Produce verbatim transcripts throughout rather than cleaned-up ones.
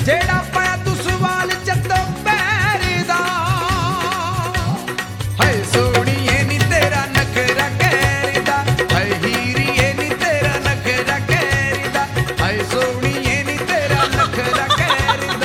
ਜਿਹੜਾ ਪਾਇਆ ਤੂੰ ਸਵਾਲ ਜਦੋਂ ਪੈਰ ਦਾ ਹਾਏ ਸੋਹਣੀਏ ਨੀ ਤੇਰਾ ਨਖਰਾ ਕਹਿਰ ਦਾ ਹਾਏ ਹੀਰੀਏ ਨੀ ਤੇਰਾ ਨਖਰਾ ਕਹਿਰ ਦਾ ਹਾਏ ਸੋਹਣੀਏ ਨੀ ਤੇਰਾ ਨਖਰਾ ਕਹਿਰ ਦਾ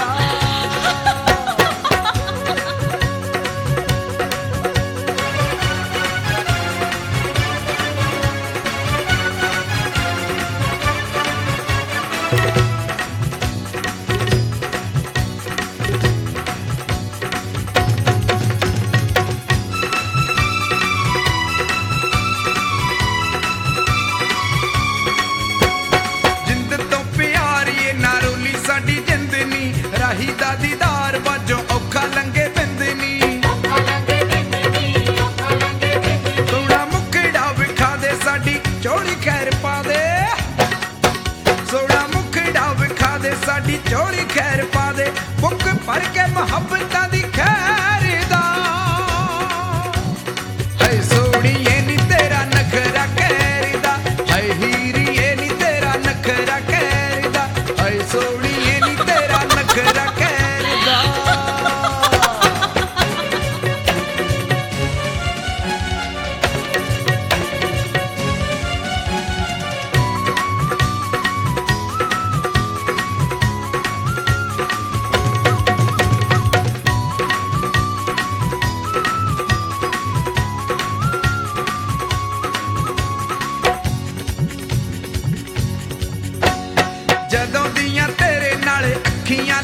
ਰਾਹੀ ਦਾ ਦੀਦਾਰ ਬਾਝੋਂ ਔਖਾ ਲੰਗੇ ਪੈਂਦੇ ਨੀ ਸੋਹਣਾ ਮੁਖੜਾ ਵਿਖਾ ਦੇ ਸਾਡੀ ਝੋਲੀ ਖੈਰ ਪਾ ਦੇ ਸੋਹਣਾ ਮੁਖੜਾ ਵਿਖਾ ਦੇ ਸਾਡੀ ਝੋਲੀ ਖੈਰ ਪਾ ਦੇ ਬੁੱਕ ਭਰ ਕੇ ਮੁਹੱਬਤਾਂ ਦੀ ਖੈਰ ਦਾ ਹਾਏ ਸੋਹਣੀਏ ਨੀ ਤੇਰਾ ਨਖਰਾ ਕਹਿਰ ਦਾ ਹਾਏ ਹੀਰੀਏ ਨੀ ਤੇਰਾ ਨਖਰਾ ਕਹਿਰ ਦਾ ਹਾਏ ਸੋਹਣੀਏ ਨੀ ਤੇਰਾ ਨਖਰਾ ਕਹਿਰ ਦਾ ਜਦੋਂ ਦੀਆਂ ਤੇਰੇ ਨਾਲ ਅੱਖੀਆਂ